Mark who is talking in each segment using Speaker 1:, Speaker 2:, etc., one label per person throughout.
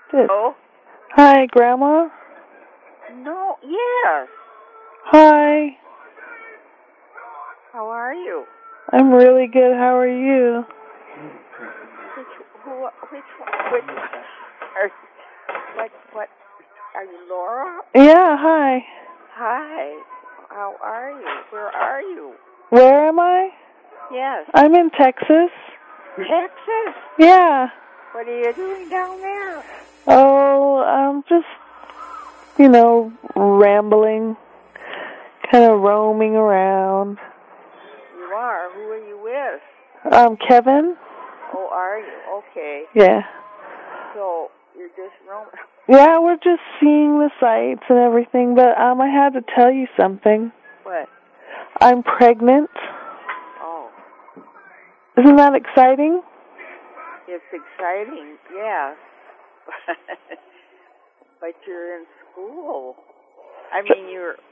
Speaker 1: Good.
Speaker 2: Oh?
Speaker 1: Hi, Grandma.
Speaker 2: No, yes.
Speaker 1: Hi.
Speaker 2: How are you?
Speaker 1: I'm really good. How are you?
Speaker 2: What, are you Laura?
Speaker 1: Yeah, hi.
Speaker 2: Hi. How are you? Where are you?
Speaker 1: Where am I?
Speaker 2: Yes.
Speaker 1: I'm in Texas.
Speaker 2: Texas?
Speaker 1: Yeah.
Speaker 2: What are you doing down there?
Speaker 1: Oh, I'm just, rambling, kind of roaming around.
Speaker 2: You are? Who are you with?
Speaker 1: Kevin.
Speaker 2: Oh, are you? Okay.
Speaker 1: Yeah.
Speaker 2: So, you're just roaming?
Speaker 1: Yeah, we're just seeing the sights and everything, but I had to tell you something.
Speaker 2: What?
Speaker 1: I'm pregnant.
Speaker 2: Oh.
Speaker 1: Isn't that exciting?
Speaker 2: It's exciting, yes. But you're in school. I mean,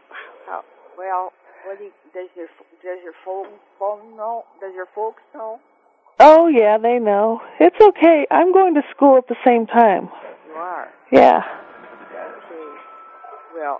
Speaker 2: does your folks know?
Speaker 1: Oh, yeah, they know. It's okay. I'm going to school at the same time.
Speaker 2: You are?
Speaker 1: Yeah.
Speaker 2: Okay. Well.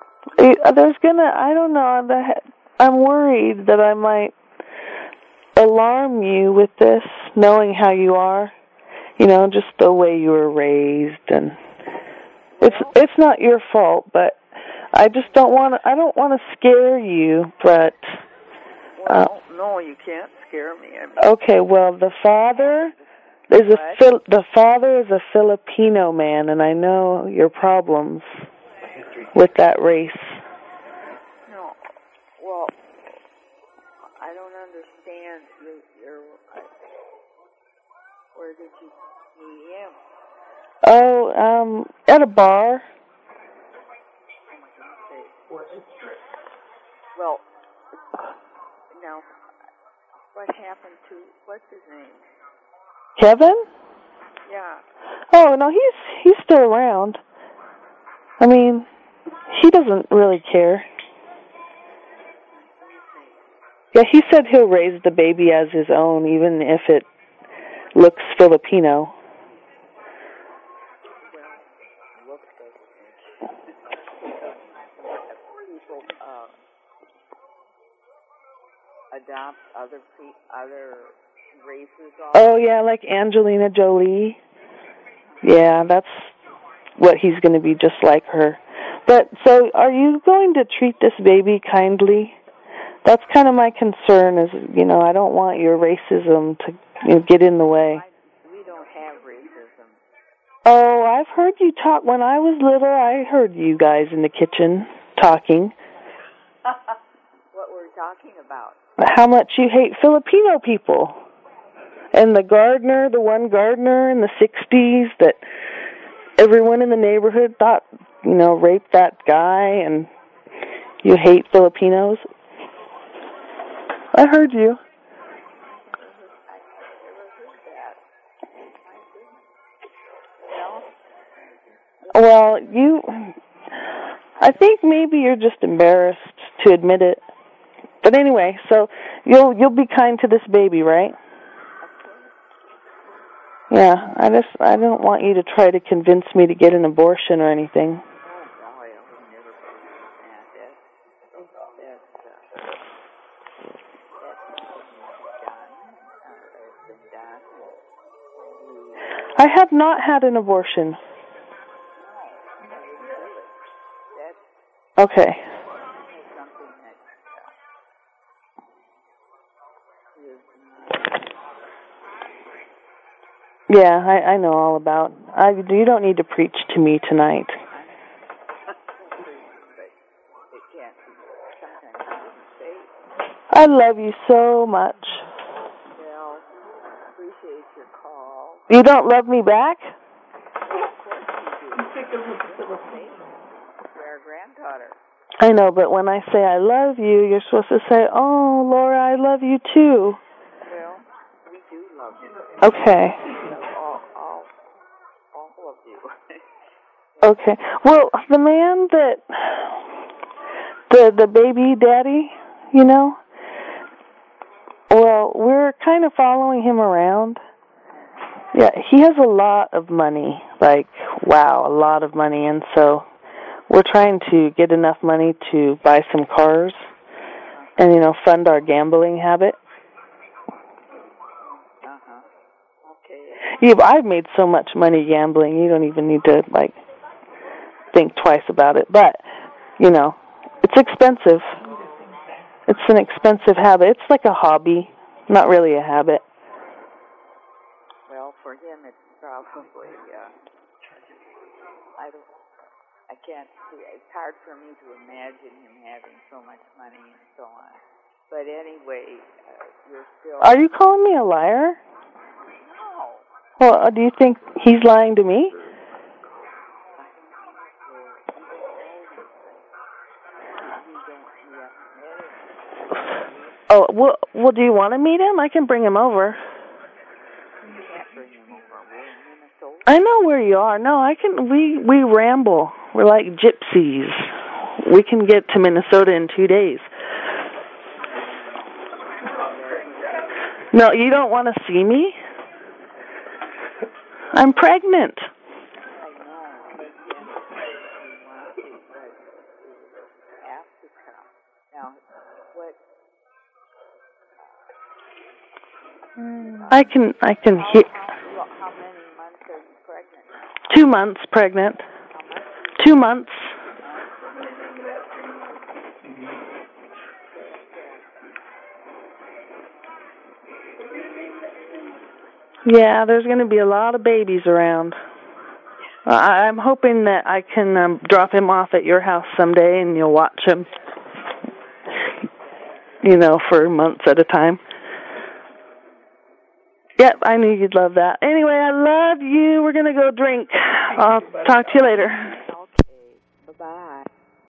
Speaker 1: I don't know, I'm worried that I might alarm you with this, knowing how you are. Just the way you were raised, and it's not your fault, but I don't want to scare you, but
Speaker 2: no, you can't scare me.
Speaker 1: Okay, well, the father is a Filipino man, and I know your problems with that race.
Speaker 2: No, well, I don't understand. Where did you meet him?
Speaker 1: Oh, at a bar.
Speaker 2: Well, now, what happened to, what's his name?
Speaker 1: Kevin?
Speaker 2: Yeah.
Speaker 1: Oh, no, he's still around. I mean, he doesn't really care. Yeah, he said he'll raise the baby as his own, even if it looks Filipino.
Speaker 2: Well, looks people adopt other races.
Speaker 1: Oh, yeah, like Angelina Jolie. Yeah, that's what he's going to be, just like her. But, so, are you going to treat this baby kindly? That's kind of my concern is, I don't want your racism to get in the way.
Speaker 2: We don't have racism.
Speaker 1: Oh, I've heard you talk. When I was little, I heard you guys in the kitchen talking.
Speaker 2: What were we talking about?
Speaker 1: How much you hate Filipino people. And the one gardener in the 60s that everyone in the neighborhood thought, raped that guy, and you hate Filipinos. I heard you. Well, I think maybe you're just embarrassed to admit it. But anyway, so you'll be kind to this baby, right? Yeah, I don't want you to try to convince me to get an abortion or anything. I have not had an abortion. Okay. Yeah, I know all about. You don't need to preach to me tonight. I love you so much.
Speaker 2: Well, I appreciate your call.
Speaker 1: You don't love me back?
Speaker 2: Of course you do. You're our granddaughter.
Speaker 1: I know, but when I say I love you, you're supposed to say, "Oh, Laura, I love you too."
Speaker 2: Well, we do love you.
Speaker 1: Okay.
Speaker 2: All of you.
Speaker 1: Okay. Well, the man that the baby daddy, well, we're kind of following him around, Yeah, he has a lot of money. Like, wow, a lot of money. And so we're trying to get enough money to buy some cars and, fund our gambling habit.
Speaker 2: Okay.
Speaker 1: Yeah, I've made so much money gambling, you don't even need to, think twice about it. But, it's expensive. It's an expensive habit. It's like a hobby, not really a habit.
Speaker 2: Well, for him, it's probably, I can't see, it's hard for me to imagine him having so much money and so on. But anyway, you're still...
Speaker 1: Are you calling me a liar?
Speaker 2: No.
Speaker 1: Well, do you think he's lying to me? Oh, well, do you want to meet him? I can bring him over.
Speaker 2: You can't bring him over. We're in Minnesota.
Speaker 1: I know where you are. No, I can. We ramble. We're like gypsies. We can get to Minnesota in 2 days. No, you don't want to see me? I'm pregnant.
Speaker 2: I know. But have to come. Now, what?
Speaker 1: I can hear.
Speaker 2: How many months are you pregnant?
Speaker 1: 2 months pregnant.
Speaker 2: How much?
Speaker 1: 2 months. Yeah, there's going to be a lot of babies around. I'm hoping that I can drop him off at your house someday and you'll watch him, for months at a time. Yep, I knew you'd love that. Anyway, I love you. We're going to go drink. I'll talk to you later.
Speaker 2: Okay. Bye-bye.